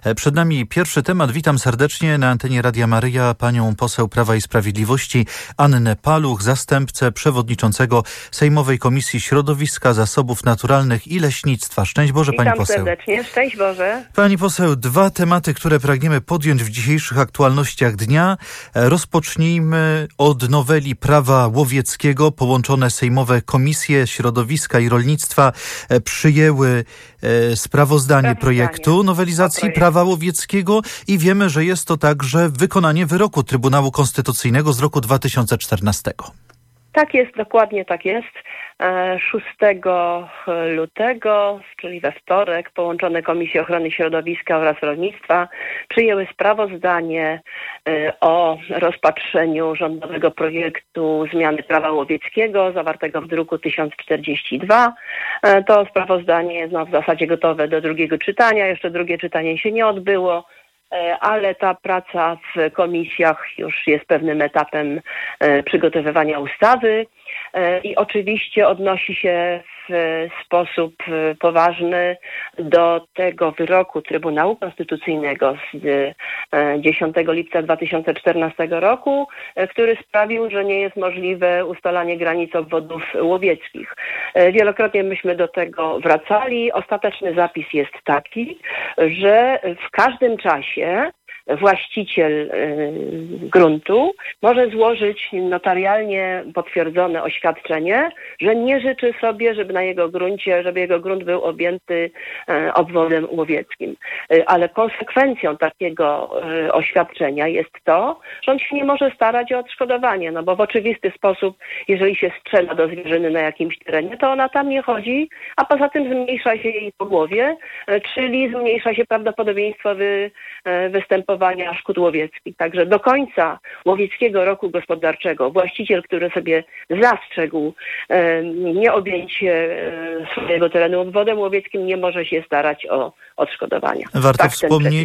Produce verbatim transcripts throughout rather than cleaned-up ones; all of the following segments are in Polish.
Przed nami pierwszy temat. Witam serdecznie na antenie Radia Maryja panią poseł Prawa i Sprawiedliwości Annę Paluch, zastępcę przewodniczącego Sejmowej Komisji Środowiska, Zasobów Naturalnych i Leśnictwa. Szczęść Boże, Witam pani poseł. serdecznie. Szczęść Boże. Pani poseł, dwa tematy, które pragniemy podjąć w dzisiejszych aktualnościach dnia. Rozpocznijmy od noweli prawa łowieckiego. Połączone sejmowe Komisje Środowiska i Rolnictwa przyjęły sprawozdanie, sprawozdanie projektu nowelizacji projekt. prawa łowieckiego i wiemy, że jest to także wykonanie wyroku Trybunału Konstytucyjnego z roku dwa tysiące czternastego. Tak jest, dokładnie tak jest. szóstego lutego, czyli we wtorek, połączone Komisje Ochrony Środowiska oraz Rolnictwa przyjęły sprawozdanie o rozpatrzeniu rządowego projektu zmiany prawa łowieckiego zawartego w druku tysiąc czterdzieści dwa. To sprawozdanie jest no, w zasadzie gotowe do drugiego czytania. Jeszcze drugie czytanie się nie odbyło, ale ta praca w komisjach już jest pewnym etapem przygotowywania ustawy i oczywiście odnosi się w sposób poważny do tego wyroku Trybunału Konstytucyjnego z dziesiątego lipca dwa tysiące czternastego roku, który sprawił, że nie jest możliwe ustalanie granic obwodów łowieckich. Wielokrotnie myśmy do tego wracali. Ostateczny zapis jest taki, że w każdym czasie właściciel y, gruntu może złożyć notarialnie potwierdzone oświadczenie, że nie życzy sobie, żeby na jego gruncie, żeby jego grunt był objęty y, obwodem łowieckim. Y, ale konsekwencją takiego y, oświadczenia jest to, że on się nie może starać o odszkodowanie, no bo w oczywisty sposób, jeżeli się strzela do zwierzyny na jakimś terenie, to ona tam nie chodzi, a poza tym zmniejsza się jej pogłowie, y, czyli zmniejsza się prawdopodobieństwo wy, y, występowania szkód łowieckich. Także do końca łowieckiego roku gospodarczego właściciel, który sobie zastrzegł e, nieobjęcie e, swojego terenu obwodem łowieckim, nie może się starać o odszkodowania. Warto tak wspomnieć,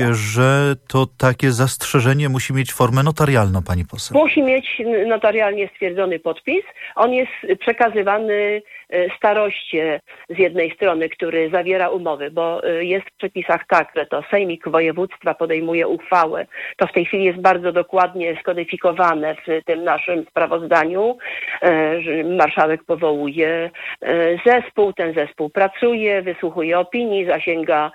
że to takie zastrzeżenie musi mieć formę notarialną, pani poseł. Musi mieć notarialnie stwierdzony podpis. On jest przekazywany staroście z jednej strony, który zawiera umowy, bo jest w przepisach tak, że to Sejmik Województwa podejmuje uchwałę. To w tej chwili jest bardzo dokładnie skodyfikowane w tym naszym sprawozdaniu. Marszałek powołuje zespół, ten zespół pracuje, wysłuchuje opinii, zasięga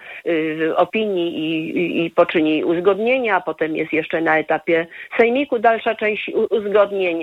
opinii i, i, i poczyni uzgodnienia. Potem jest jeszcze na etapie Sejmiku dalsza część uzgodnień.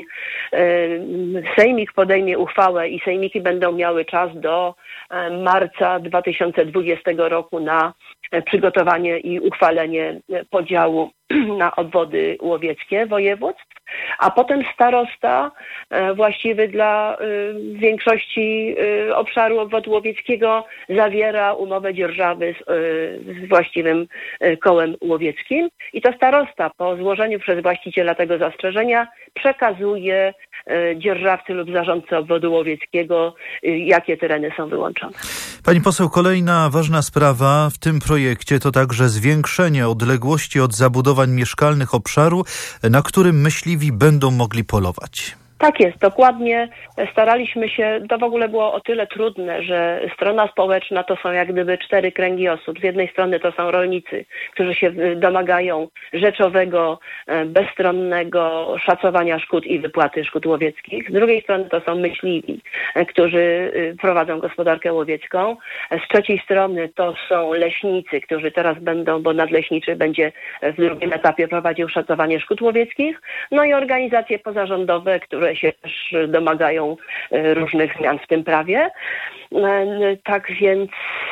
Sejmik podejmie uchwałę i sejmiki będą miały czas do marca dwa tysiące dwudziestego roku na przygotowanie i uchwalenie podziału na obwody łowieckie województw, a potem starosta właściwy dla większości obszaru obwodu łowieckiego zawiera umowę dzierżawy z, z właściwym kołem łowieckim i to starosta po złożeniu przez właściciela tego zastrzeżenia przekazuje dzierżawcy lub zarządcy obwodu łowieckiego, jakie tereny są wyłączone. Pani poseł, kolejna ważna sprawa w tym projekcie to także zwiększenie odległości od zabudowań mieszkalnych obszaru, na którym myśliwi będą mogli polować. Tak jest, dokładnie. Staraliśmy się, to w ogóle było o tyle trudne, że strona społeczna to są jak gdyby cztery kręgi osób. Z jednej strony to są rolnicy, którzy się domagają rzeczowego, bezstronnego szacowania szkód i wypłaty szkód łowieckich. Z drugiej strony to są myśliwi, którzy prowadzą gospodarkę łowiecką. Z trzeciej strony to są leśnicy, którzy teraz będą, bo nadleśniczy będzie w drugim etapie prowadził szacowanie szkód łowieckich. No i organizacje pozarządowe, które się też domagają różnych zmian w tym prawie. Tak więc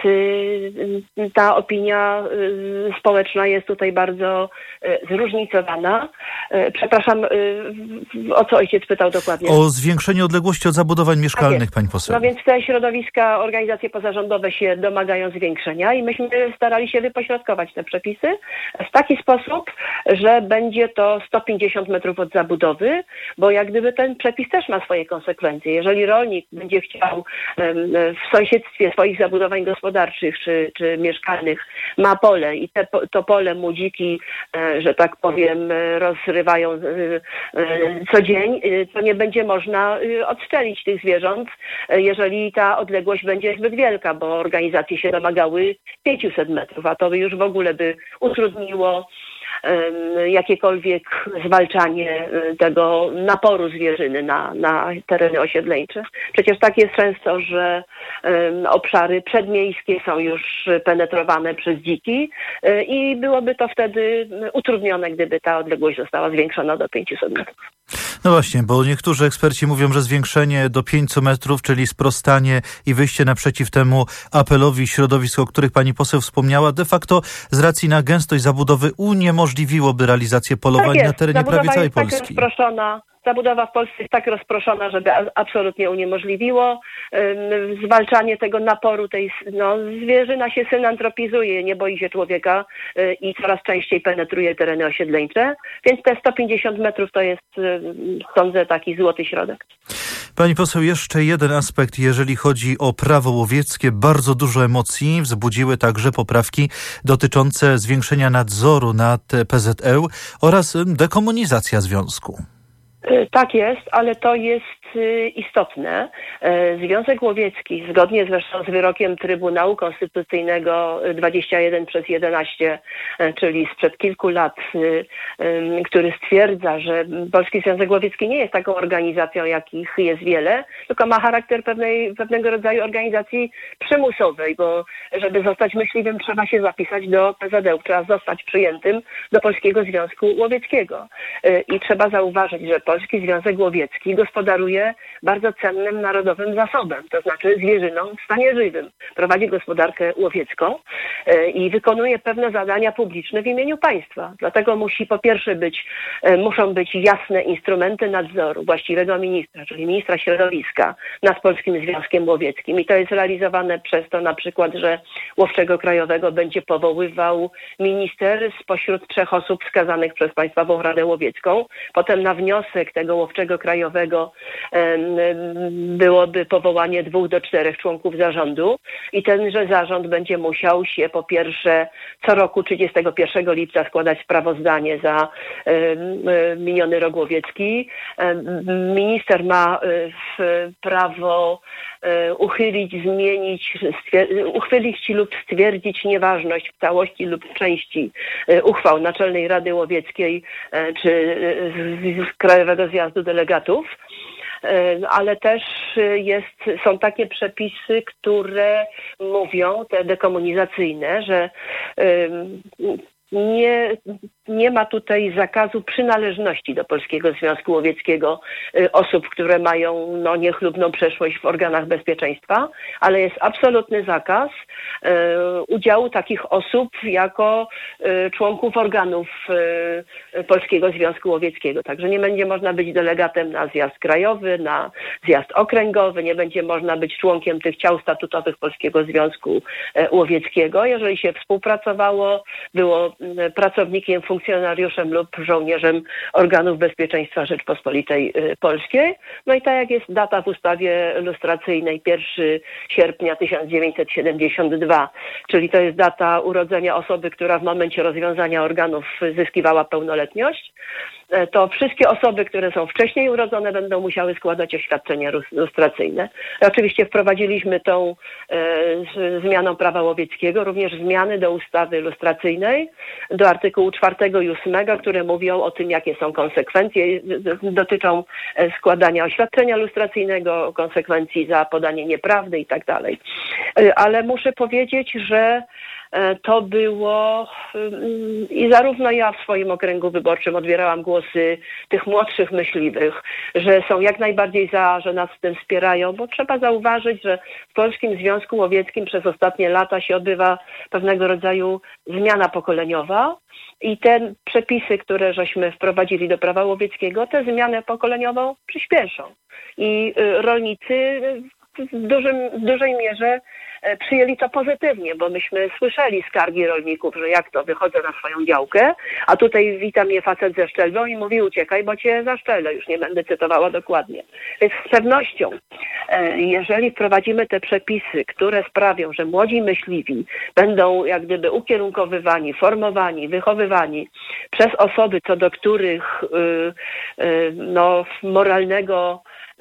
ta opinia społeczna jest tutaj bardzo zróżnicowana. Przepraszam, o co ojciec pytał dokładnie? O zwiększenie odległości od zabudowań mieszkalnych, pani poseł. No więc te środowiska, organizacje pozarządowe się domagają zwiększenia i myśmy starali się wypośrodkować te przepisy w taki sposób, że będzie to sto pięćdziesiąt metrów od zabudowy, bo jak gdyby te ten przepis też ma swoje konsekwencje. Jeżeli rolnik będzie chciał w sąsiedztwie swoich zabudowań gospodarczych czy, czy mieszkalnych ma pole i te, to pole mu dziki, że tak powiem, rozrywają co dzień, to nie będzie można odstrzelić tych zwierząt, jeżeli ta odległość będzie zbyt wielka, bo organizacje się domagały pięciuset metrów, a to by już w ogóle by utrudniło jakiekolwiek zwalczanie tego naporu zwierzyny na, na tereny osiedleńcze. Przecież tak jest często, że um, obszary przedmiejskie są już penetrowane przez dziki i byłoby to wtedy utrudnione, gdyby ta odległość została zwiększona do pięciuset metrów. No właśnie, bo niektórzy eksperci mówią, że zwiększenie do pięciuset metrów, czyli sprostanie i wyjście naprzeciw temu apelowi środowisk, o których pani poseł wspomniała, de facto z racji na gęstość zabudowy uniemożliwiłoby realizację polowań tak jest. na terenie Zabudowa prawie całej jest Polski. Tak rozproszona. Zabudowa w Polsce jest tak rozproszona, żeby absolutnie uniemożliwiło um, zwalczanie tego naporu. Tej, no, zwierzyna się synantropizuje, nie boi się człowieka y, i coraz częściej penetruje tereny osiedleńcze, więc te sto pięćdziesiąt metrów to jest, y, sądzę, taki złoty środek. Pani poseł, jeszcze jeden aspekt, jeżeli chodzi o prawo łowieckie. Bardzo dużo emocji wzbudziły także poprawki dotyczące zwiększenia nadzoru nad P Z E oraz dekomunizacja związku. Tak jest, ale to jest istotne. Związek Łowiecki, zgodnie zresztą z wyrokiem Trybunału Konstytucyjnego dwadzieścia jeden przez jedenaście, czyli sprzed kilku lat, który stwierdza, że Polski Związek Łowiecki nie jest taką organizacją, jakich jest wiele, tylko ma charakter pewnej, pewnego rodzaju organizacji przymusowej, bo żeby zostać myśliwym, trzeba się zapisać do P Z E, trzeba zostać przyjętym do Polskiego Związku Łowieckiego. I trzeba zauważyć, że Polski Związek Łowiecki gospodaruje bardzo cennym narodowym zasobem, to znaczy zwierzyną w stanie żywym. Prowadzi gospodarkę łowiecką i wykonuje pewne zadania publiczne w imieniu państwa. Dlatego musi po pierwsze być, muszą być jasne instrumenty nadzoru właściwego ministra, czyli ministra środowiska nad Polskim Związkiem Łowieckim. I to jest realizowane przez to na przykład, że Łowczego Krajowego będzie powoływał minister spośród trzech osób wskazanych przez Państwową Radę Łowiecką. Potem na wniosek tego Łowczego Krajowego byłoby powołanie dwóch do czterech członków zarządu i tenże zarząd będzie musiał się po pierwsze co roku trzydziestego pierwszego lipca składać sprawozdanie za miniony rok łowiecki. Minister ma prawo uchylić, zmienić, uchylić lub stwierdzić nieważność w całości lub w części uchwał Naczelnej Rady Łowieckiej czy z Krajowego Zjazdu Delegatów. Ale też jest, są takie przepisy, które mówią, te dekomunizacyjne, że nie, nie ma tutaj zakazu przynależności do Polskiego Związku Łowieckiego osób, które mają no, niechlubną przeszłość w organach bezpieczeństwa, ale jest absolutny zakaz e, udziału takich osób jako e, członków organów e, Polskiego Związku Łowieckiego. Także nie będzie można być delegatem na zjazd krajowy, na zjazd okręgowy, nie będzie można być członkiem tych ciał statutowych Polskiego Związku e, Łowieckiego. Jeżeli się współpracowało, było pracownikiem, funkcjonariuszem lub żołnierzem organów bezpieczeństwa Rzeczpospolitej Polskiej. No i tak jak jest data w ustawie lustracyjnej pierwszego sierpnia tysiąc dziewięćset siedemdziesiąt dwa, czyli to jest data urodzenia osoby, która w momencie rozwiązania organów zyskiwała pełnoletność, to wszystkie osoby, które są wcześniej urodzone, będą musiały składać oświadczenia lustracyjne. Oczywiście wprowadziliśmy tą e, zmianą prawa łowieckiego również zmiany do ustawy lustracyjnej, do artykułu czwartego i ósmego, które mówią o tym, jakie są konsekwencje, dotyczą składania oświadczenia lustracyjnego, konsekwencji za podanie nieprawdy i tak dalej. Ale muszę powiedzieć, że to było i zarówno ja w swoim okręgu wyborczym odbierałam głosy tych młodszych myśliwych, że są jak najbardziej za, że nas w tym wspierają, bo trzeba zauważyć, że w Polskim Związku Łowieckim przez ostatnie lata się odbywa pewnego rodzaju zmiana pokoleniowa i te przepisy, które żeśmy wprowadzili do prawa łowieckiego, tę zmianę pokoleniową przyspieszą. I rolnicy w, dużym, w dużej mierze przyjęli to pozytywnie, bo myśmy słyszeli skargi rolników, że jak to, wychodzę na swoją działkę, a tutaj wita mnie facet ze szczelbą i mówi uciekaj, bo cię zaszczelę, już nie będę cytowała dokładnie. Więc z pewnością, jeżeli wprowadzimy te przepisy, które sprawią, że młodzi myśliwi będą jak gdyby ukierunkowywani, formowani, wychowywani przez osoby, co do których no, moralnego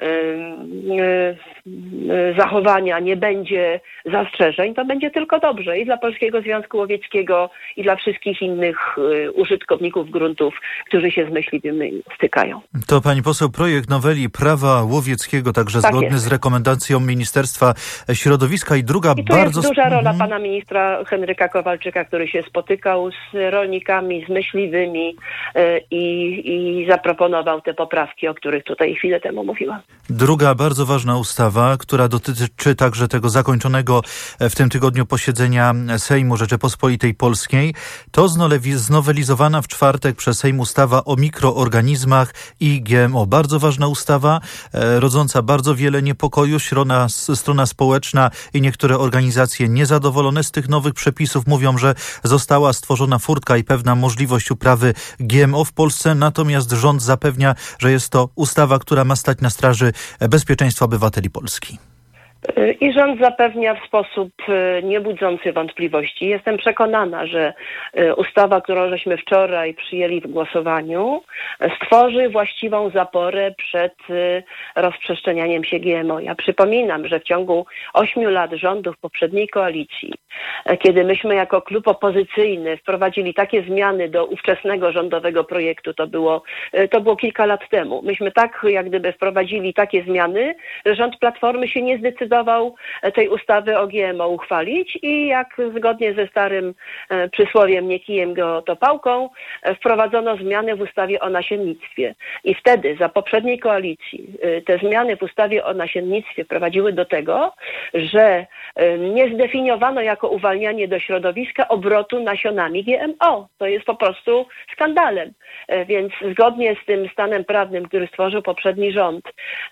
zachowania nie będzie zastrzeżeń, to będzie tylko dobrze i dla Polskiego Związku Łowieckiego, i dla wszystkich innych użytkowników gruntów, którzy się z myśliwymi stykają. To pani poseł, projekt noweli prawa łowieckiego, także tak zgodny jest. z rekomendacją Ministerstwa Środowiska. I druga I tu bardzo... jest duża rola pana ministra Henryka Kowalczyka, który się spotykał z rolnikami, z myśliwymi i, i zaproponował te poprawki, o których tutaj chwilę temu mówiłam. Druga bardzo ważna ustawa, która dotyczy także tego zakończonego w tym tygodniu posiedzenia Sejmu Rzeczypospolitej Polskiej, to znowelizowana w czwartek przez Sejm ustawa o mikroorganizmach i G M O. Bardzo ważna ustawa, rodząca bardzo wiele niepokoju. Strona, strona społeczna i niektóre organizacje niezadowolone z tych nowych przepisów mówią, że została stworzona furtka i pewna możliwość uprawy G M O w Polsce. Natomiast rząd zapewnia, że jest to ustawa, która ma stać na straży bezpieczeństwa obywateli Polski. I rząd zapewnia w sposób niebudzący wątpliwości. Jestem przekonana, że ustawa, którą żeśmy wczoraj przyjęli w głosowaniu, stworzy właściwą zaporę przed rozprzestrzenianiem się G M O. Ja przypominam, że w ciągu ośmiu lat rządów poprzedniej koalicji, kiedy myśmy jako klub opozycyjny wprowadzili takie zmiany do ówczesnego rządowego projektu, to było, to było kilka lat temu. Myśmy tak jak gdyby wprowadzili takie zmiany, że rząd Platformy się nie zdecydował tej ustawy o G M O uchwalić i jak zgodnie ze starym przysłowiem nie kijem go to pałką, wprowadzono zmiany w ustawie o nasiennictwie. I wtedy za poprzedniej koalicji te zmiany w ustawie o nasiennictwie prowadziły do tego, że nie zdefiniowano jako uwalnianie do środowiska obrotu nasionami G M O. To jest po prostu skandalem. Więc zgodnie z tym stanem prawnym, który stworzył poprzedni rząd,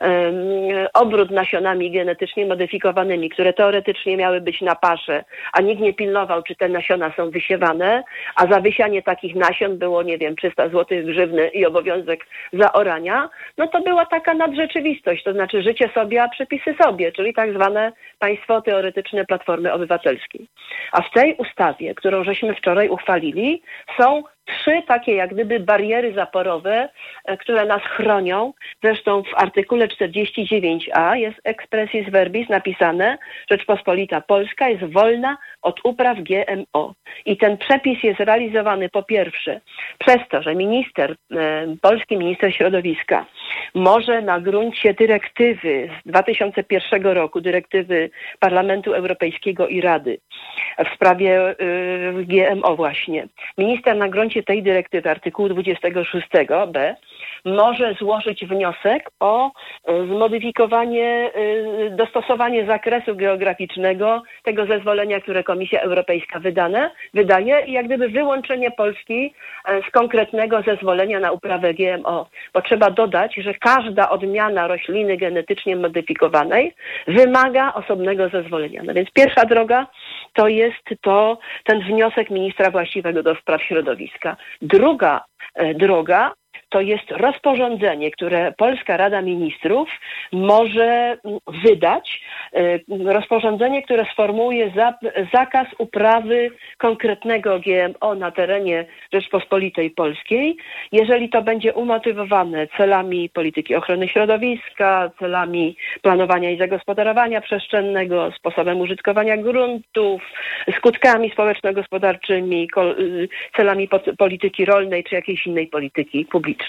obrót nasionami genetycznie modyfikowanymi, które teoretycznie miały być na paszę, a nikt nie pilnował, czy te nasiona są wysiewane, a za wysianie takich nasion było, nie wiem, trzysta złotych grzywny i obowiązek zaorania, no to była taka nadrzeczywistość, to znaczy życie sobie, a przepisy sobie, czyli tak zwane państwo teoretyczne Platformy Obywatelskiej. A w tej ustawie, którą żeśmy wczoraj uchwalili, są trzy takie jak gdyby bariery zaporowe, które nas chronią. Zresztą w artykule czterdzieści dziewięć a jest expressis verbis napisane: Rzeczpospolita Polska jest wolna od upraw G M O. I ten przepis jest realizowany po pierwsze przez to, że minister, polski minister środowiska może na gruncie dyrektywy z dwa tysiące pierwszego roku, dyrektywy Parlamentu Europejskiego i Rady w sprawie G M O właśnie, minister na gruncie tej dyrektywy, artykułu dwudziestego szóstego b, może złożyć wniosek o zmodyfikowanie, dostosowanie zakresu geograficznego tego zezwolenia, które Komisja Europejska wydane, wydaje i jak gdyby wyłączenie Polski z konkretnego zezwolenia na uprawę G M O. Bo trzeba dodać, że każda odmiana rośliny genetycznie modyfikowanej wymaga osobnego zezwolenia. No więc pierwsza droga to jest to ten wniosek ministra właściwego do spraw środowiska. Druga e, droga to jest rozporządzenie, które Polska Rada Ministrów może wydać. Rozporządzenie, które sformułuje za, zakaz uprawy konkretnego G M O na terenie Rzeczpospolitej Polskiej, jeżeli to będzie umotywowane celami polityki ochrony środowiska, celami planowania i zagospodarowania przestrzennego, sposobem użytkowania gruntów, skutkami społeczno-gospodarczymi, celami polityki rolnej czy jakiejś innej polityki publicznej.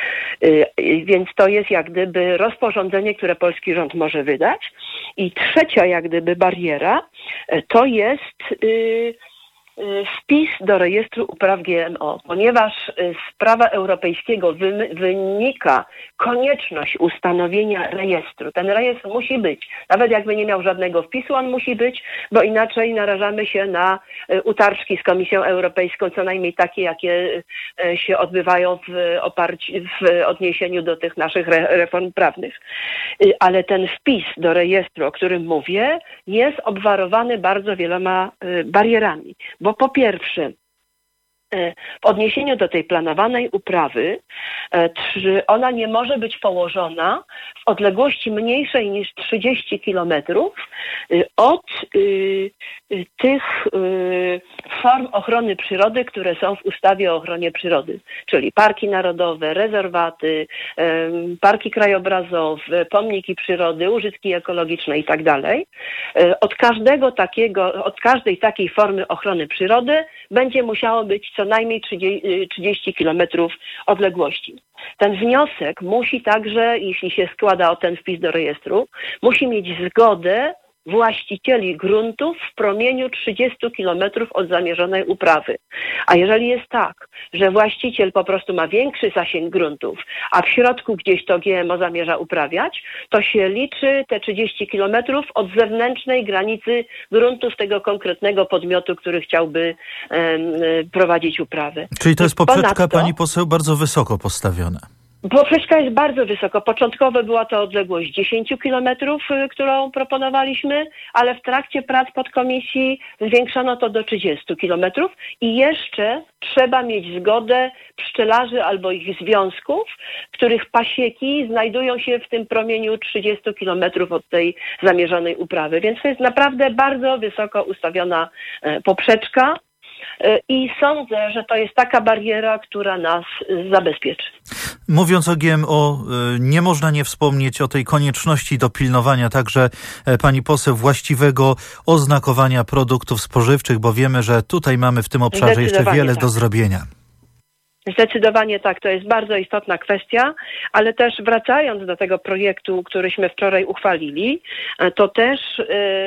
Więc to jest jak gdyby rozporządzenie, które polski rząd może wydać. I trzecia jak gdyby bariera to jest wpis do rejestru upraw G M O, ponieważ z prawa europejskiego wy, wynika konieczność ustanowienia rejestru. Ten rejestr musi być. Nawet jakby nie miał żadnego wpisu, on musi być, bo inaczej narażamy się na utarczki z Komisją Europejską, co najmniej takie, jakie się odbywają w, oparciu, w odniesieniu do tych naszych re, reform prawnych. Ale ten wpis do rejestru, o którym mówię, jest obwarowany bardzo wieloma barierami. Bo po pierwsze, w odniesieniu do tej planowanej uprawy, ona nie może być położona w odległości mniejszej niż trzydzieści kilometrów od tych form ochrony przyrody, które są w ustawie o ochronie przyrody, czyli parki narodowe, rezerwaty, parki krajobrazowe, pomniki przyrody, użytki ekologiczne i tak dalej. Od każdego takiego, od każdej takiej formy ochrony przyrody będzie musiało być co najmniej trzydzieści kilometrów odległości. Ten wniosek musi także, jeśli się składa o ten wpis do rejestru, musi mieć zgodę właścicieli gruntów w promieniu trzydziestu kilometrów od zamierzonej uprawy. A jeżeli jest tak, że właściciel po prostu ma większy zasięg gruntów, a w środku gdzieś to G M O zamierza uprawiać, to się liczy te trzydzieści kilometrów od zewnętrznej granicy gruntów tego konkretnego podmiotu, który chciałby um, prowadzić uprawę. Czyli to jest poprzeczka, Ponadto, pani poseł, bardzo wysoko postawiona. Poprzeczka jest bardzo wysoko. Początkowo była to odległość dziesięć kilometrów, którą proponowaliśmy, ale w trakcie prac podkomisji zwiększono to do trzydziestu kilometrów i jeszcze trzeba mieć zgodę pszczelarzy albo ich związków, których pasieki znajdują się w tym promieniu trzydziestu kilometrów od tej zamierzonej uprawy. Więc to jest naprawdę bardzo wysoko ustawiona poprzeczka. I sądzę, że to jest taka bariera, która nas zabezpieczy. Mówiąc o G M O, nie można nie wspomnieć o tej konieczności dopilnowania także, pani poseł, właściwego oznakowania produktów spożywczych, bo wiemy, że tutaj mamy w tym obszarze jeszcze wiele tak. do zrobienia. Zdecydowanie tak, to jest bardzo istotna kwestia, ale też wracając do tego projektu, któryśmy wczoraj uchwalili, to też y,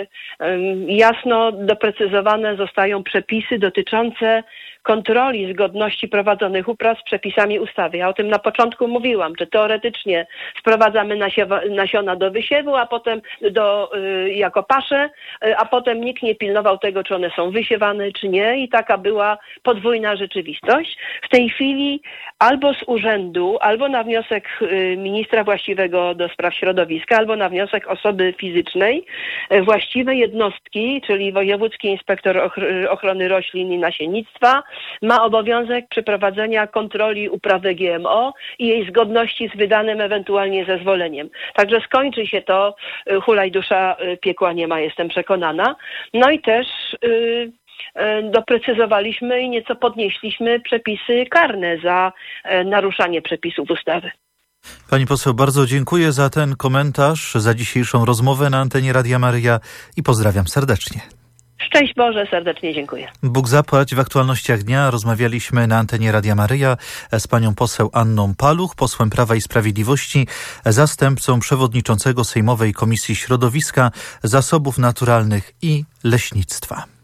y, jasno doprecyzowane zostają przepisy dotyczące kontroli zgodności prowadzonych upraw z przepisami ustawy. Ja o tym na początku mówiłam, że teoretycznie sprowadzamy nasiewa, nasiona do wysiewu, a potem do, y, jako pasze, y, a potem nikt nie pilnował tego, czy one są wysiewane, czy nie i taka była podwójna rzeczywistość. W tej chwili albo z urzędu, albo na wniosek y, ministra właściwego do spraw środowiska, albo na wniosek osoby fizycznej, y, właściwe jednostki, czyli Wojewódzki Inspektor Ochr- Ochrony Roślin i Nasiennictwa, ma obowiązek przeprowadzenia kontroli uprawy G M O i jej zgodności z wydanym ewentualnie zezwoleniem. Także skończy się to, hulaj dusza, piekła nie ma, jestem przekonana. No i też yy, doprecyzowaliśmy i nieco podnieśliśmy przepisy karne za naruszanie przepisów ustawy. Pani poseł, bardzo dziękuję za ten komentarz, za dzisiejszą rozmowę na antenie Radia Maryja i pozdrawiam serdecznie. Szczęść Boże, serdecznie dziękuję. Bóg zapłać. W aktualnościach dnia rozmawialiśmy na antenie Radia Maryja z panią poseł Anną Paluch, posłem Prawa i Sprawiedliwości, zastępcą przewodniczącego Sejmowej Komisji Środowiska, Zasobów Naturalnych i Leśnictwa.